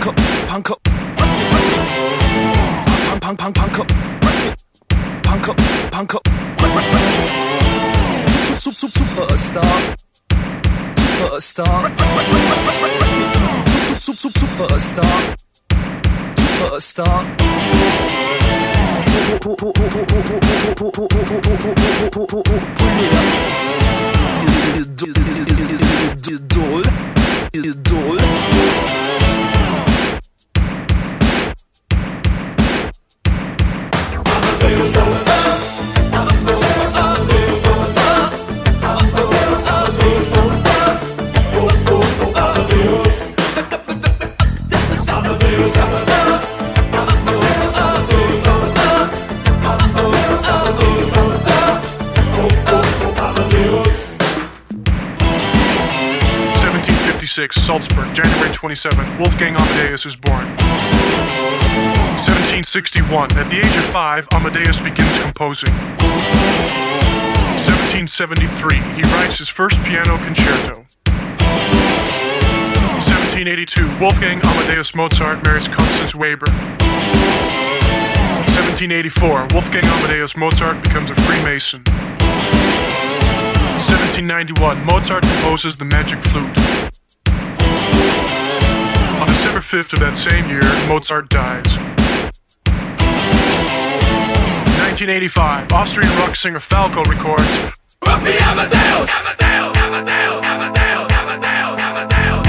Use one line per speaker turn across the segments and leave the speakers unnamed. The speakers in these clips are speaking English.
Salzburg, January 27th, Wolfgang Amadeus is born. 1761, at the age of 5, Amadeus begins composing. 1773, he writes his first piano concerto. 1782, Wolfgang Amadeus Mozart marries Constance Weber. 1784, Wolfgang Amadeus Mozart becomes a Freemason. 1791, Mozart composes the Magic Flute. On December 5th of that same year, Mozart dies. 1985, Austrian rock singer Falco records Rugby Amadeus! Amadeus! Amadeus! Amadeus! Amadeus! Amadeus!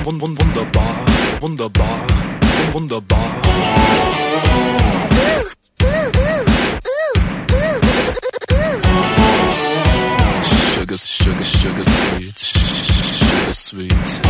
Wunderbar, wunderbar, wunderbar. Sugar, sugar, sugar sweet, sugar sweet.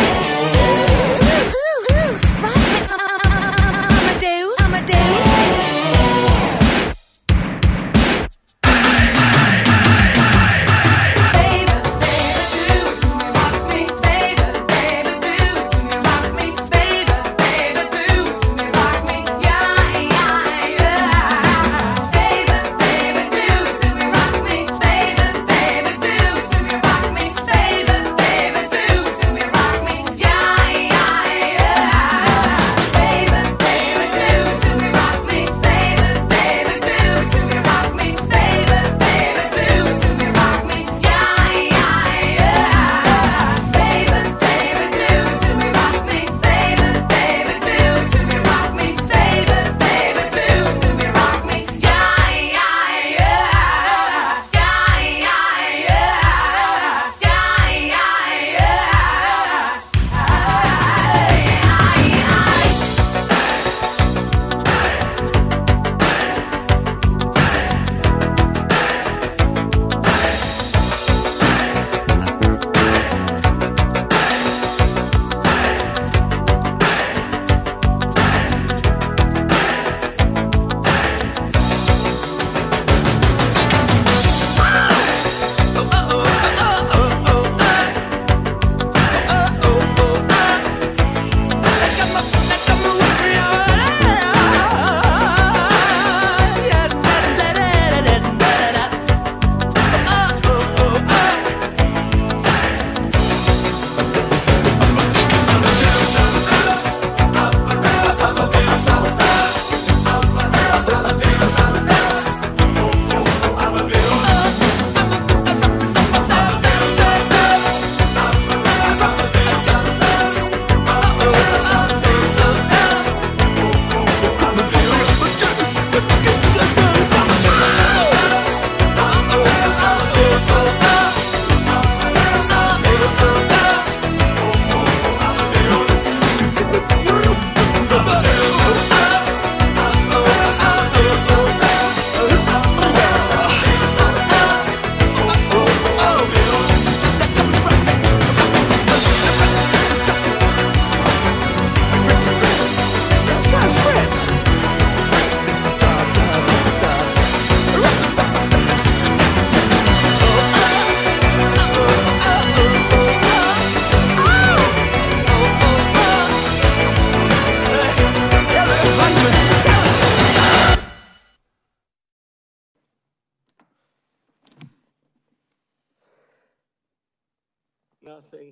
Nothing.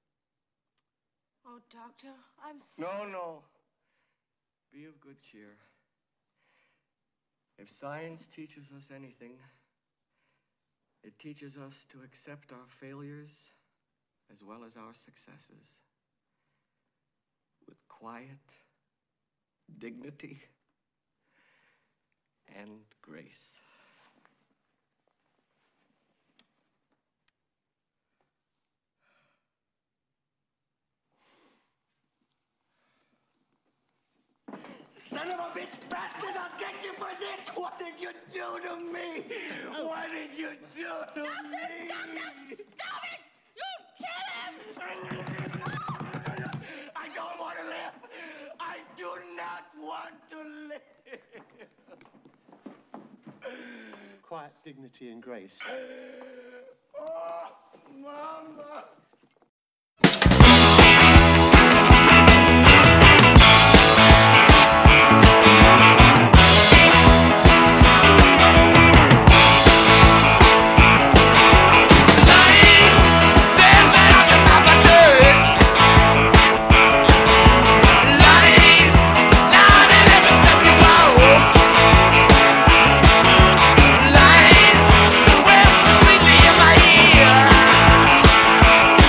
Oh, Doctor, I'm
sorry. No. Be of good cheer. If science teaches us anything, it teaches us to accept our failures as well as our successes with quiet, dignity, and grace. Son of a bitch bastard, I'll get you for this! What did you do to me? What did you do to me?
Doctor, stop it! You kill him!
I don't want to live! I do not want to live!
Quiet, dignity, and grace.
Oh, Mama!
Lies, the well, sweetly in my ear.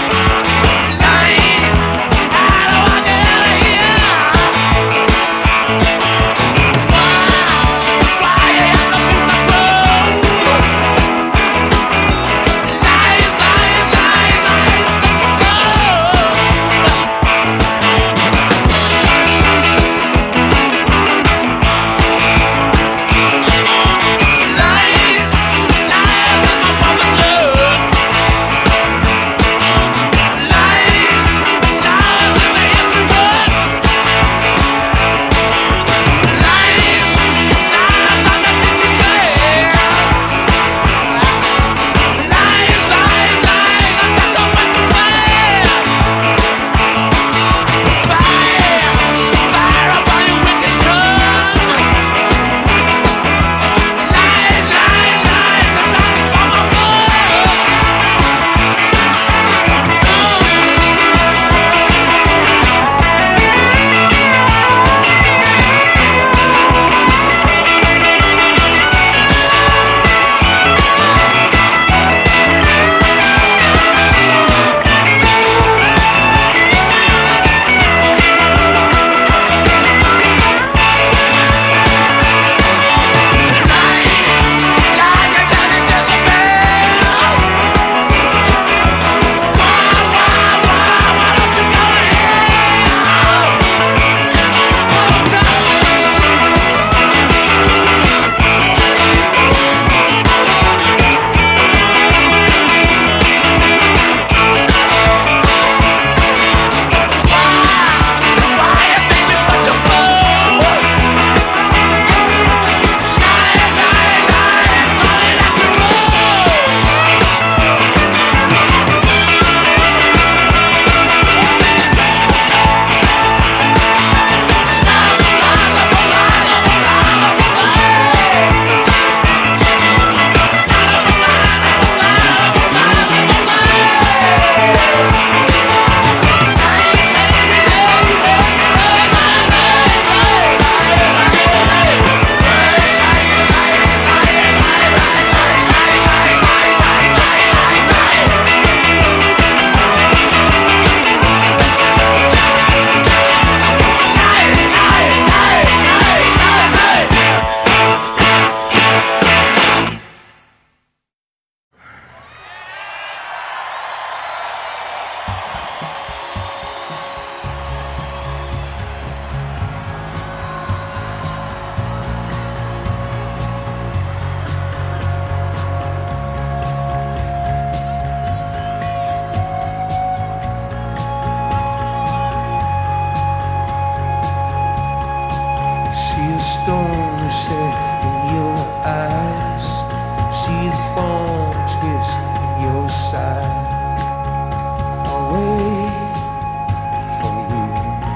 side. I'll wait for you.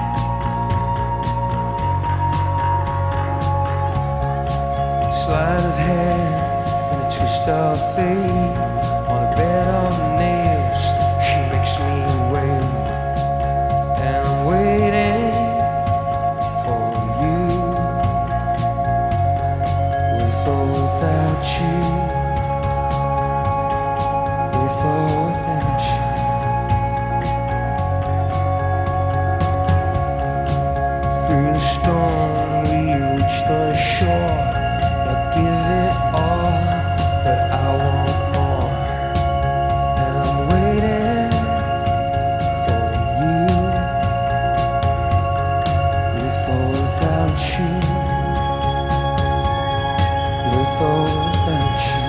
Sleight of hand and a twist of fate. On a bed of nails, she makes me wait. And I'm waiting for you. With or without you. With or without you. Through the storm we reach the shore. I'll give it all, but I want more. And I'm waiting for you. With or without you. With or without you.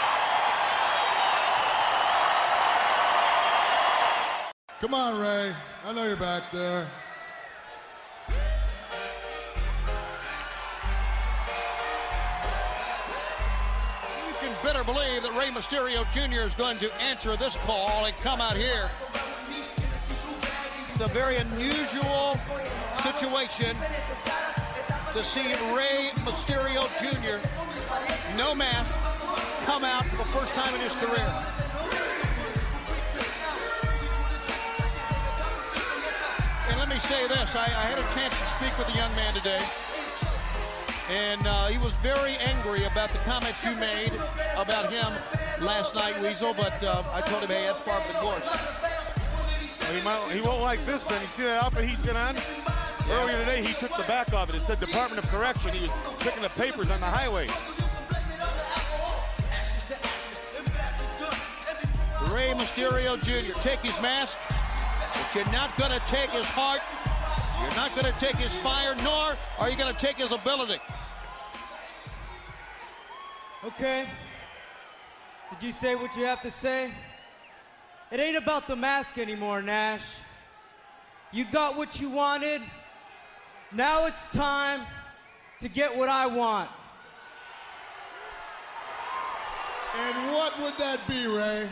Come on, Ray. I know you're back there.
You can better believe that Rey Mysterio Jr. is going to answer this call and come out here. It's a very unusual situation to see Rey Mysterio Jr., no mask, come out for the first time in his career. And let me say this, I had a chance to speak with a young man today, and he was very angry about the comment you made about him last night, Weasel, but I told him, hey, that's part of the course.
Well, he won't like this then. You see that outfit he's got on? Yeah. Earlier today, he took the back off it. It said Department of Correction. He was picking up papers on the highway.
Rey Mysterio Jr., take his mask, but you're not going to take his heart, you're not going to take his fire, nor are you going to take his ability.
Okay. Did you say what you have to say? It ain't about the mask anymore, Nash. You got what you wanted. Now it's time to get what I want.
And what would that be, Ray?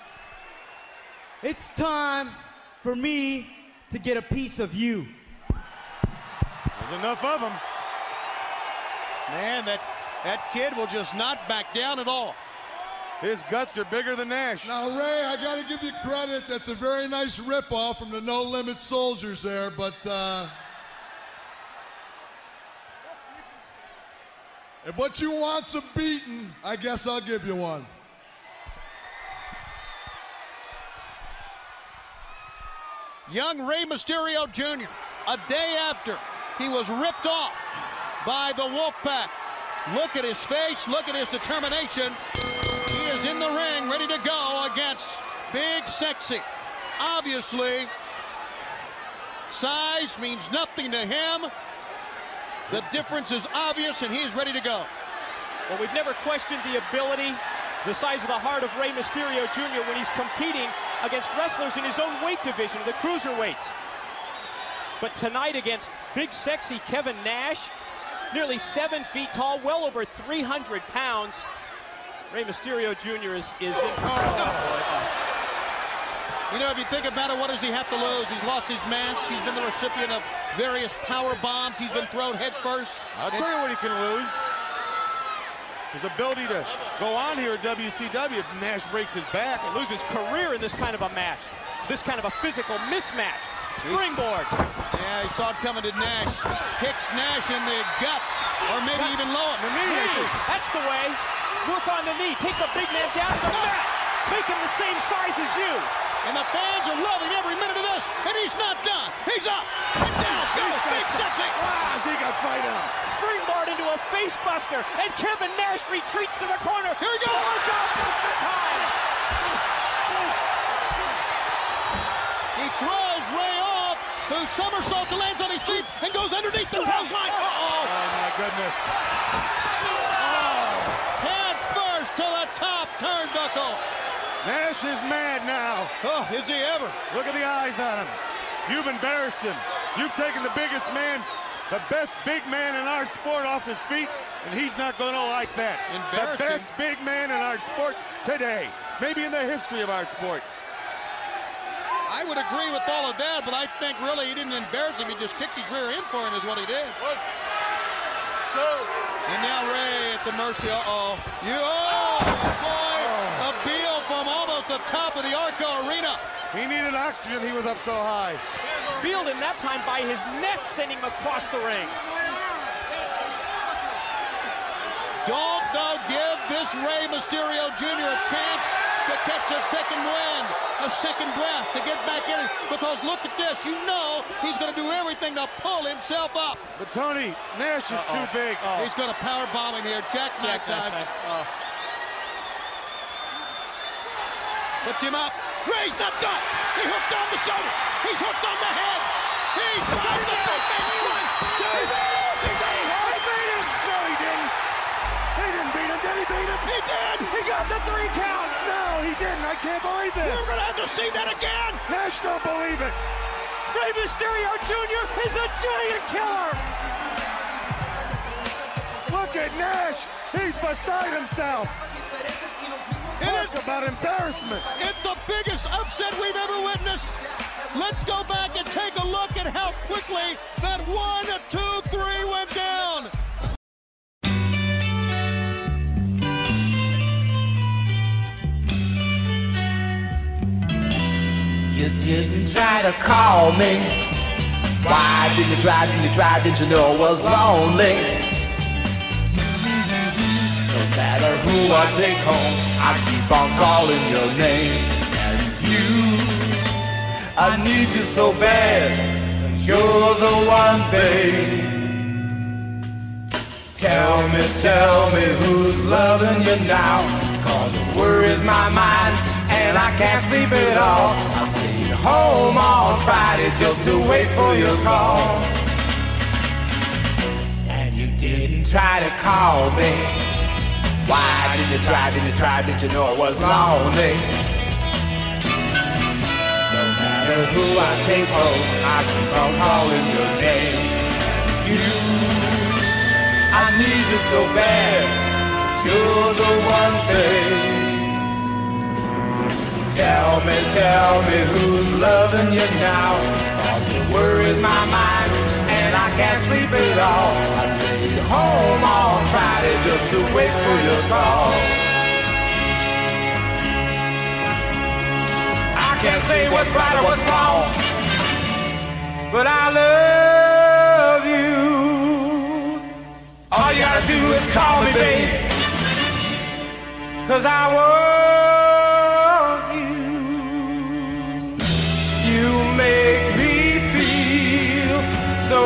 It's time for me to get a piece of you.
There's enough of them.
Man, that kid will just not back down at all.
His guts are bigger than Nash.
Now, Ray, I got to give you credit. That's a very nice ripoff from the No Limit Soldiers there, but if what you want's a beating, I guess I'll give you one.
Young Rey Mysterio Jr., a day after he was ripped off by the Wolfpack. Look at his face, look at his determination. He is in the ring, ready to go against Big Sexy. Obviously, size means nothing to him. The difference is obvious, and he's ready to go.
Well, we've never questioned the ability, the size of the heart of Rey Mysterio Jr. when he's competing against wrestlers in his own weight division, the cruiserweights. But tonight against Big Sexy Kevin Nash, nearly 7 feet tall, well over 300 pounds. Rey Mysterio Jr. is in for trouble.
You know, if you think about it, what does he have to lose? He's lost his mask. He's been the recipient of various power bombs. He's been thrown head first.
I'll tell you what he can lose. His ability to go on here at WCW if Nash breaks his back.
And lose his career in this kind of a match. This kind of a physical mismatch. Springboard.
Yeah, he saw it coming to Nash. Kicks Nash in the gut, or maybe even lower.
The knee. That's the way. Work on the knee. Take the big man down to the mat. Make him the same size as you.
And the fans are loving every minute of this. And he's not done. He's up and down. Goes Big Sexy.
Wow, he got fight in him.
Springboard into a face buster. And Kevin Nash retreats to the corner.
Here he goes.
Buster time.
He throws Ray off, who somersaults and lands on his feet and goes underneath the clothesline.
Oh, my goodness.
Head first to the top turnbuckle.
Nash is mad now.
Oh, is he ever?
Look at the eyes on him. You've embarrassed him. You've taken the biggest man, the best big man in our sport off his feet, and he's not going to like that. The best big man in our sport today, maybe in the history of our sport.
I would agree with all of that, but I think really he didn't embarrass him. He just kicked his rear end for him is what he did. 1, 2. And now Ray at the mercy. Oh, boy. A Beal from almost the top of the Arco Arena.
He needed oxygen. He was up so high.
Bealed him that time by his neck, sending him across the ring.
Don't, though, give this Rey Mysterio Jr. a chance to catch a second wind, a second breath, to get back in it. Because look at this. You know he's going to do everything to pull himself up.
But, Tony, Nash is too big.
He's going to power bomb him here. Jackknife time. Puts him up. Ray's not done. He hooked on the shoulder. He's hooked on the head. He dropped the big man. 1, 2, 3. He beat him.
No, he didn't. He didn't beat him. Did he beat him?
He did.
He got the 3 count. No, he didn't. I can't believe this.
We're going to have to see that again.
Nash don't believe it.
Rey Mysterio Jr. is a giant killer!
Look at Nash. He's beside himself. Talk about embarrassment.
It's the biggest upset we've ever witnessed. Let's go back and take a look at how quickly that 1, 2, 3 went down.
You didn't try to call me. Why didn't you try? Didn't you know I was lonely? No matter who I take home, I keep on calling your name. And you, I need you so bad, 'cause you're the one, babe. Tell me who's loving you now, 'cause it worries my mind and I can't sleep at all. I stayed home on Friday just to wait for your call. And you didn't try to call me. Why didn't you try? Didn't you know I was lonely? No matter who I take home, I keep on calling your name. And you, I need you so bad, 'cause you're the one, babe. Tell me who's loving you now, 'cause it worries my mind and I can't sleep at all. I stayed home on Friday just to wait for your call. I can't say what's right or what's wrong, but I love you. All you gotta do is call me, babe, 'cause I want you. You make me feel so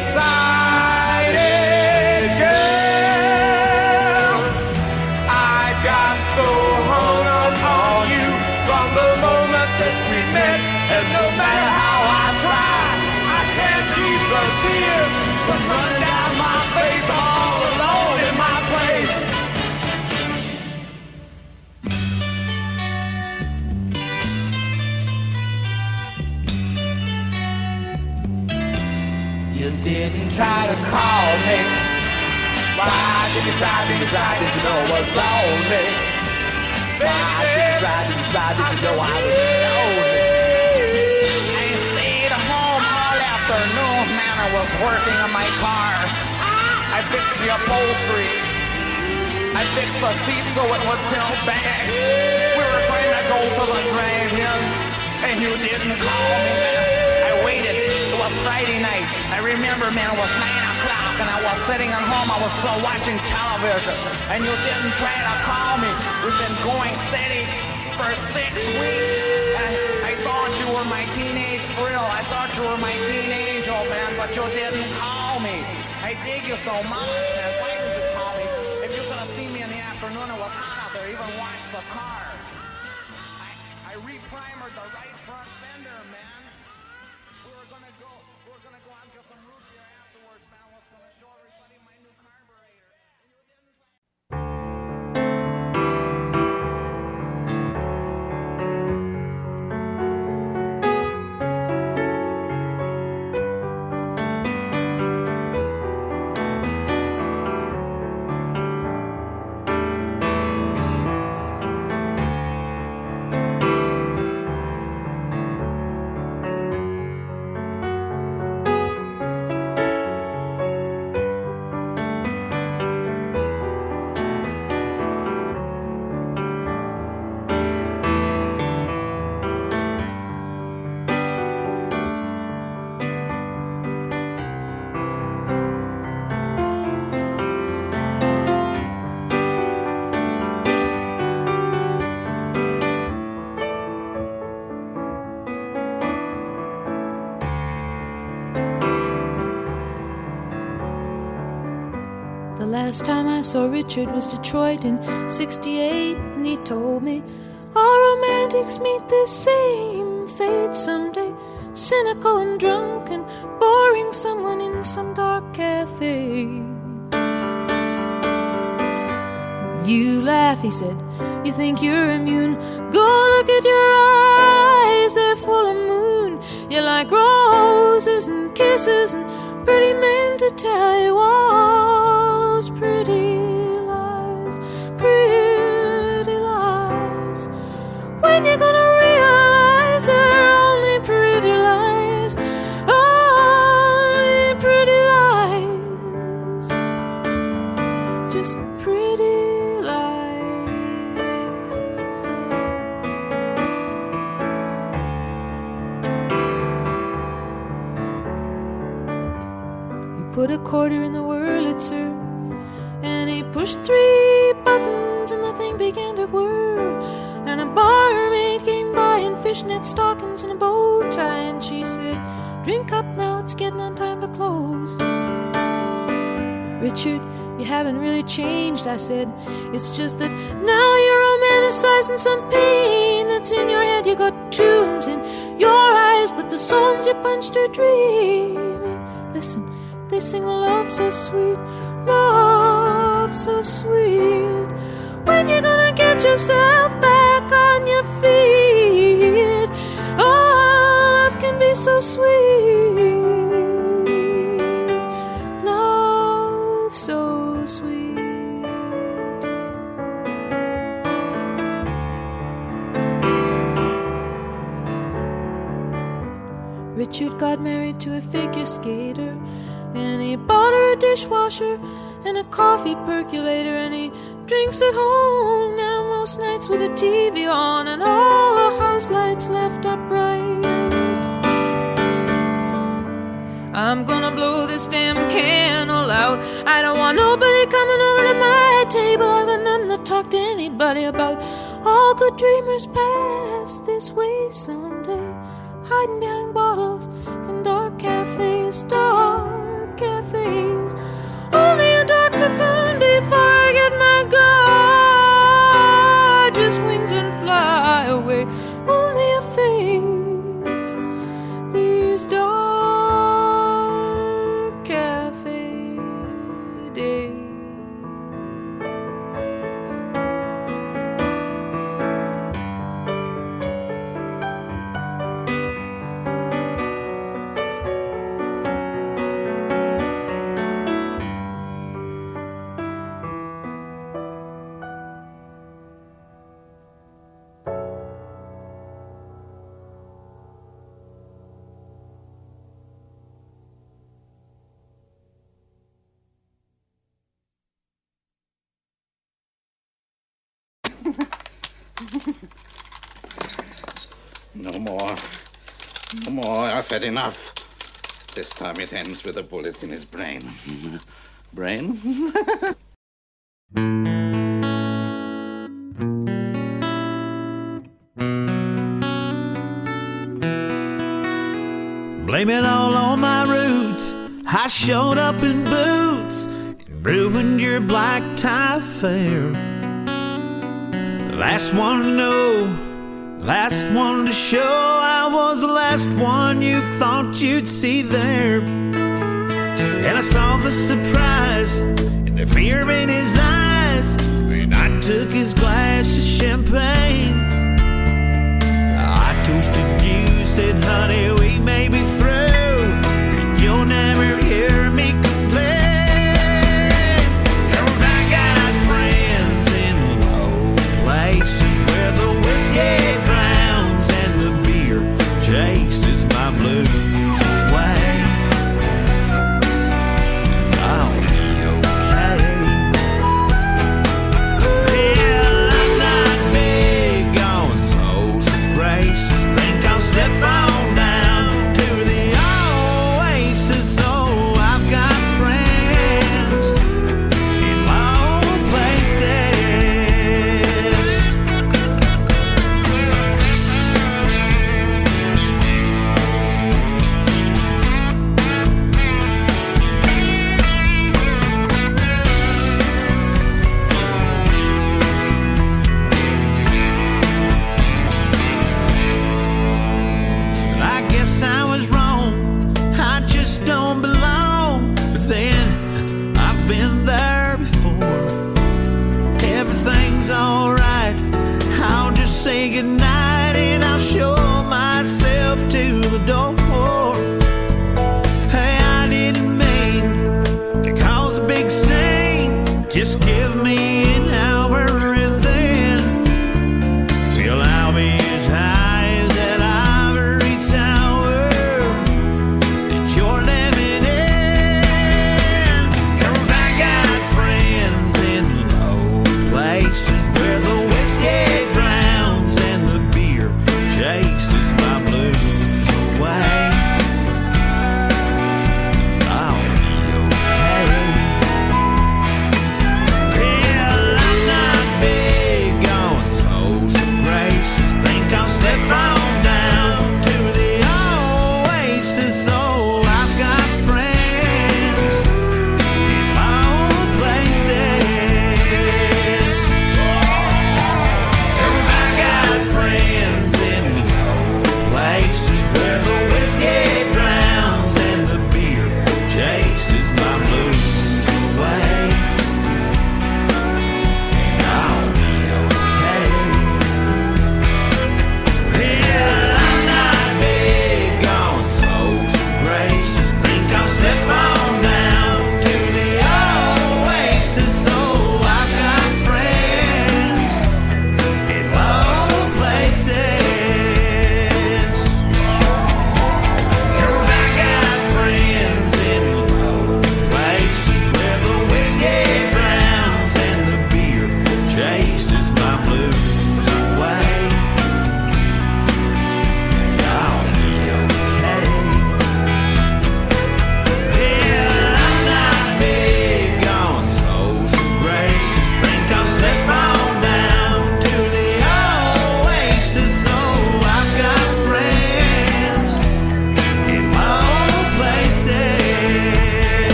excited, girl. I got so hung up on you from the moment that we met, and no matter how I try, I can't keep the tears from running down my face all alone in my place. You didn't try to call me. Why did you try? Did you know I was lonely? Why did you try? Did you know I was lonely? I stayed home all afternoon, man. I was working on my car. I fixed the upholstery. I fixed the seat so it would tilt back. We were going to go to the drive-in, and you didn't call me, man. I waited. It was Friday night. I remember, man, it was 9 o'clock, and I was sitting at home. I was still watching television, and you didn't try to call me. We've been going steady for 6 weeks, and I thought you were my teenage thrill. I thought you were my teenage old man, but you didn't call me. I dig you so much, man. Why didn't you call me? If you could have seen me in the afternoon, it was hot out there. Even washed the car. I re-primered the right front fender, man. We were gonna go out and get some root beer afterwards, man. I was gonna show everybody my new carburetor. And you didn't.
Last time I saw Richard was Detroit in '68, and he told me all romantics meet the same fate someday. Cynical and drunk and boring someone in some dark cafe. You laugh, he said, you think you're immune. Go look at your eyes, they're full of moon. You like roses and kisses and pretty men to tell you all those pretty lies, pretty lies. When you're gonna realize they're only pretty lies, only pretty lies, just pretty lies. You put a quarter in the Wurlitzer, and he pushed 3 buttons, and the thing began to whir. And a barmaid came by in fishnet stockings and a bow tie, and she said, "Drink up now, it's getting on time to close." "Richard, you haven't really changed," I said. "It's just that now you're romanticizing some pain that's in your head. You got tombs in your eyes, but the songs you punched are dreaming. Listen, they sing a love so sweet, love so sweet. When you're gonna get yourself back on your feet? Oh, love can be so sweet, love so sweet." Richard got married to a figure skater, and he bought her a dishwasher and a coffee percolator, and he drinks at home now most nights with the TV on and all the house lights left up bright. I'm gonna blow this damn candle out. I don't want nobody coming over to my table. I've got nothing to talk to anybody about. All good dreamers pass this way someday, hiding behind bottles in dark cafes, dark cafes. Only a dark cocoon before I get my gorgeous wings and fly away. Only a phase, these dark cafe days.
No more. No more. I've had enough. This time it ends with a bullet in his brain. Brain?
Blame it all on my roots. I showed up in boots and ruined your black tie affair. Last one to know, last one to show. I was the last one you thought you'd see there. And I saw the surprise and the fear in his eyes when I took his glass of champagne. I toasted you, said, honey, we may be through, and you'll never hear me complain. 'Cause I got friends in low places where the whiskey drowns and the beer chases my blues away. I'll be okay. Yeah, I'm not big on social graces. Think I'll step on down to the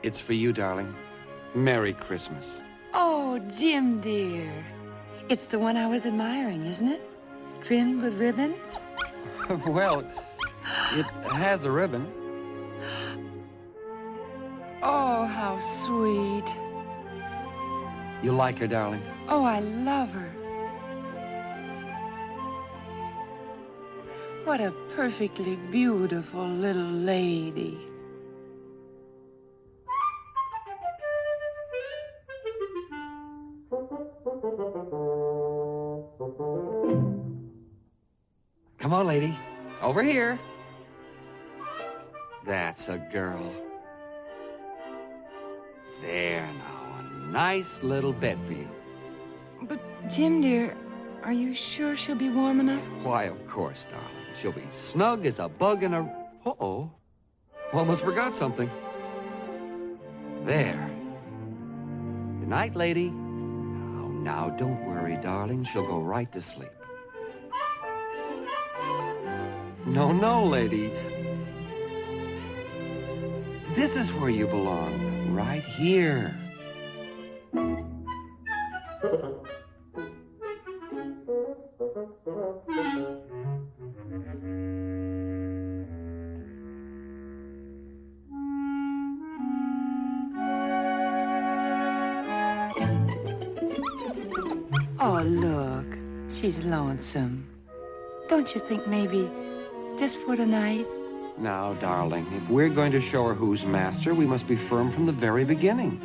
It's for you, darling. Merry Christmas.
Oh, Jim, dear. It's the one I was admiring, isn't it? Trimmed with ribbons?
Well, it has a ribbon.
Oh, how sweet.
You like her, darling?
Oh, I love her. What a perfectly beautiful little lady.
Come on, lady. Over here. That's a girl. There now, a nice little bed for you.
But, Jim, dear, are you sure she'll be warm enough?
Why, of course, darling. She'll be snug as a bug in a... Uh-oh. Almost forgot something. There. Good night, lady. Now, don't worry, darling. She'll go right to sleep. No, lady. This is where you belong. Right here.
Oh, look. She's lonesome. Don't you think maybe just for tonight?
Now, darling, if we're going to show her who's master, we must be firm from the very beginning.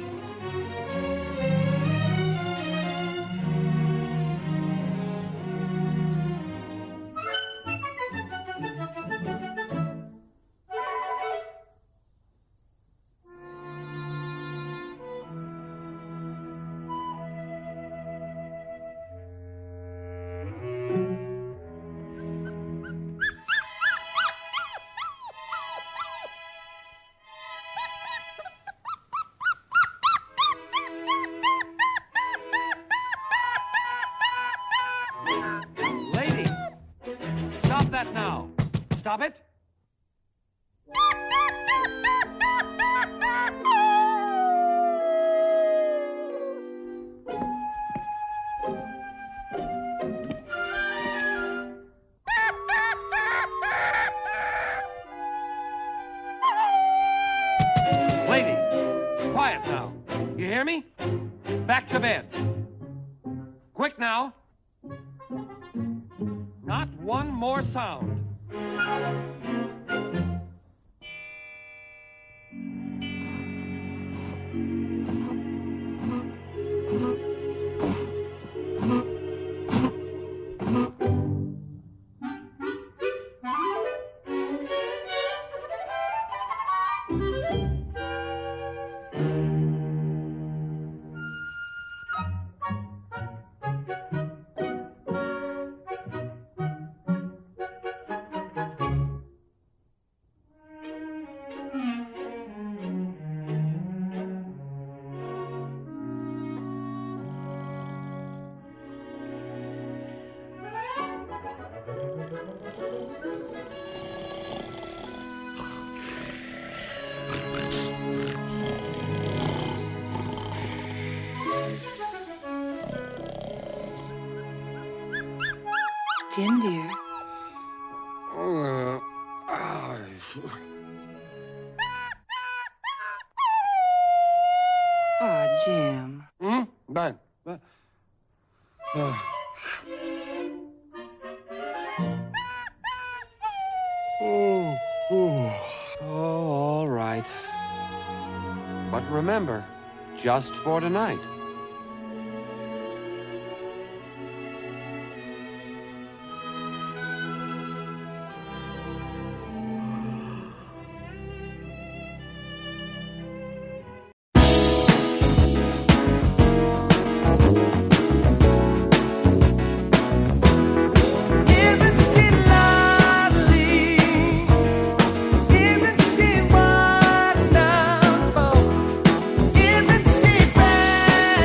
Stop that now. Stop it. Lady, quiet now. You hear me? Back to bed. Quick now. Not one more sound.
Jim, dear. Oh, Jim.
Bye. Oh, all right. But remember, just for tonight.
Isn't she wonderful? Isn't she bad?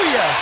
ya.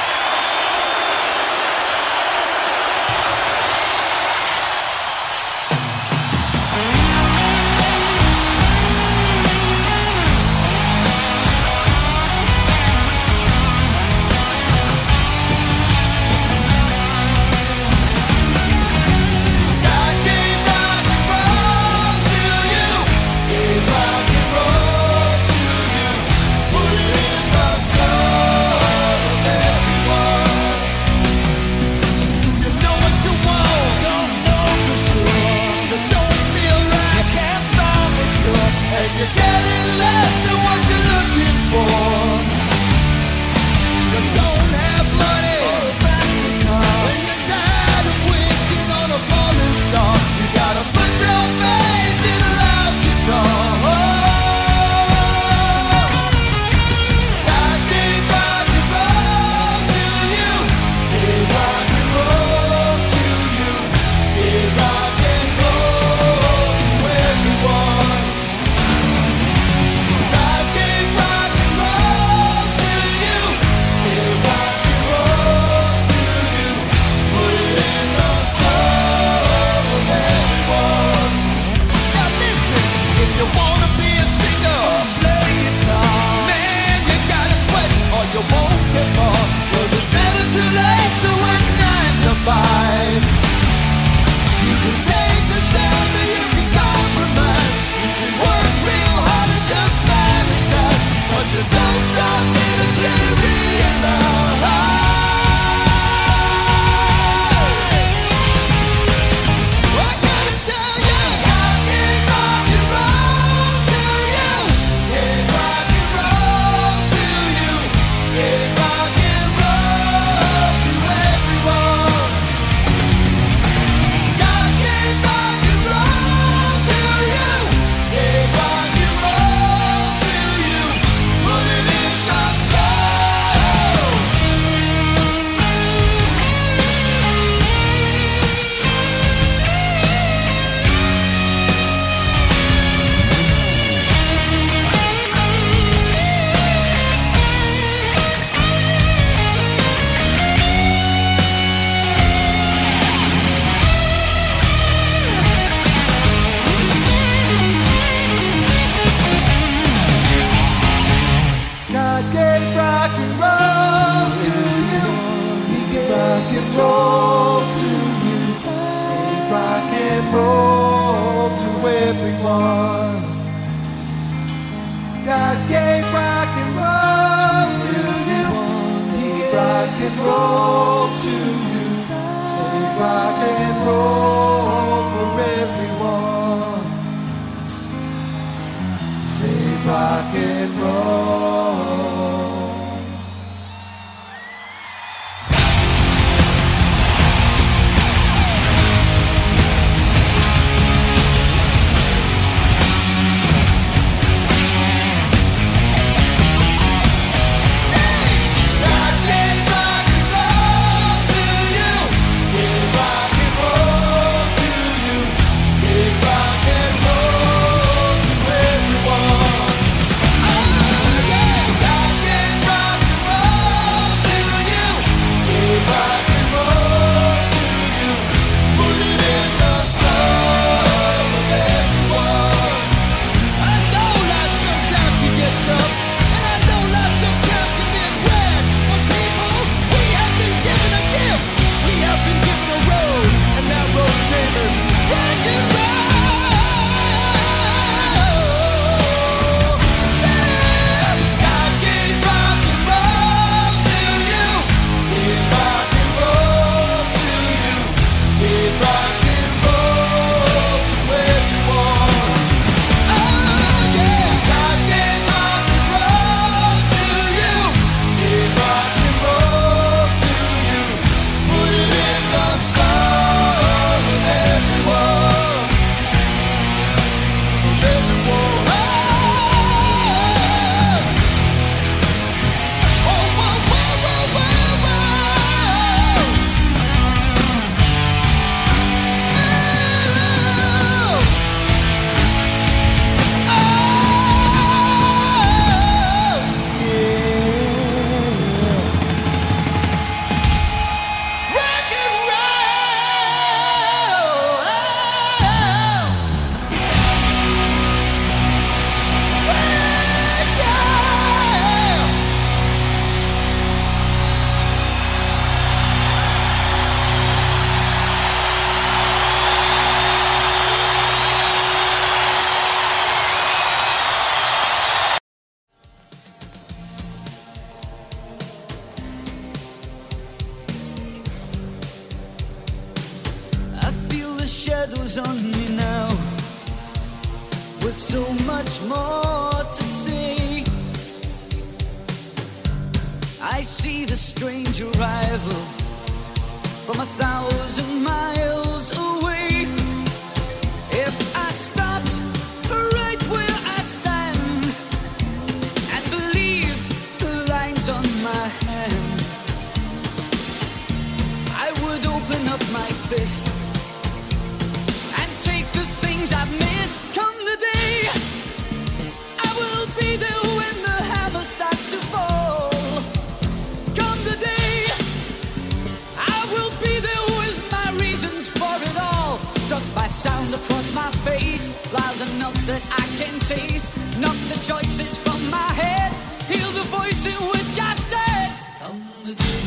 Yeah!
much more to say. I see the strange arrival from 1,000 miles away. If I stopped right where I stand and believed the lines on my hand, I would open up my fist and take the things I've missed. Come the day, I will be there when the hammer starts to fall. Come the day, I will be there with my reasons for it all. Struck by sound across my face, loud enough that I can taste. Knock the choices from my head, hear the voice in which I said, come the day.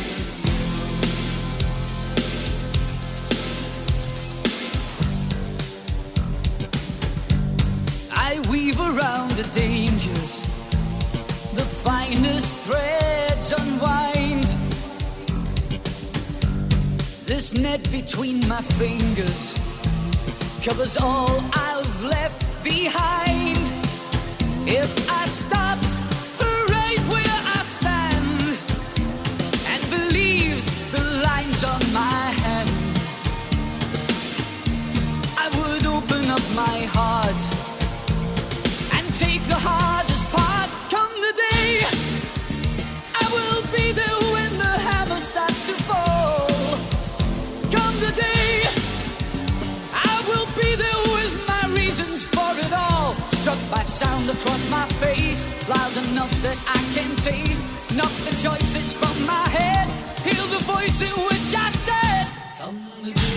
I weave around the dangers, the finest threads unwind. This net between my fingers covers all I've left behind. If I stopped right where I stand and believed the lines on my hand, I would open up my heart and take the hardest part. Come the day, I will be there when the hammer starts to fall. Come the day, I will be there with my reasons for it all. Struck by sound across my face, loud enough that I can taste. Knock the choices from my head, hear the voice in which I said, come the day.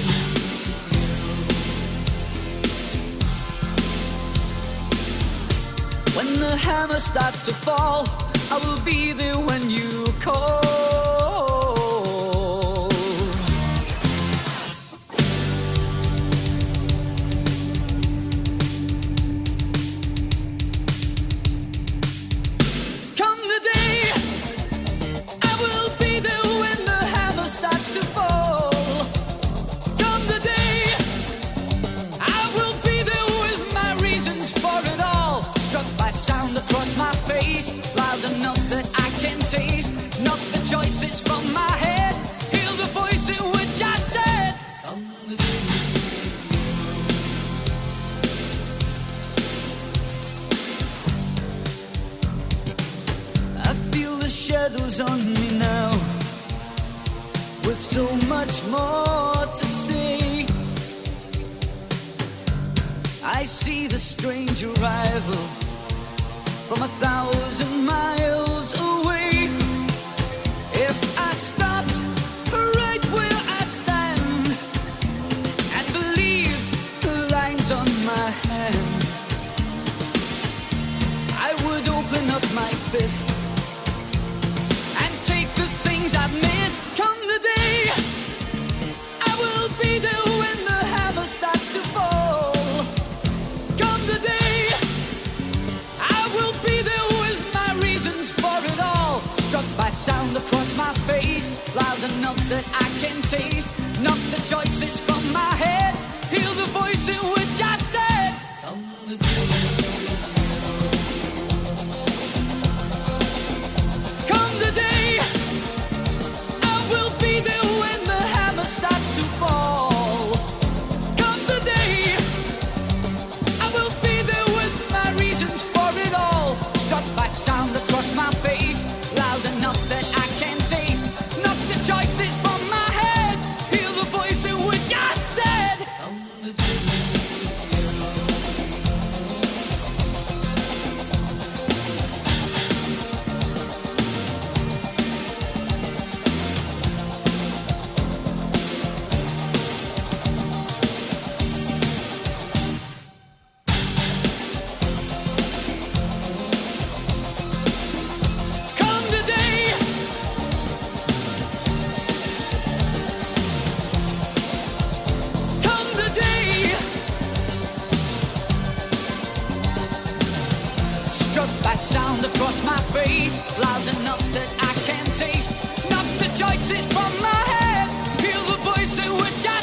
When the hammer starts to fall, I will be there when you call. Come the day, I will be there when the hammer starts to fall. Come the day, I will be there with my reasons for it all. Struck by sound across my face, loud enough that I can taste. Knock the choices from my head, hear the voice in which I said, come the day. I feel the shadows on me now, with so much more to say. I see the strange arrival from 1,000 miles away. If I stopped right where I stand and believed the lines on my hand, I would open up my fist and take the things I've missed. Come the day, I will be there when the hammer starts to fall. Come the day, I will be there with my reasons for it all. Struck by sound across my face, loud enough that I can taste. Knock the choices from my head, hear the voice in which I said, come the day. Come the day, I will be there when the hammer starts to fall. Come the day, I will be there with my reasons for it all. Struck by sound across my face, loud enough that I can taste. Knock the choices from my head, hear the voice in which I said, come the day. Come the day, come the day. Struck by sound across my face, loud enough that I can taste. Knock the choices from my head, hear the voice in which I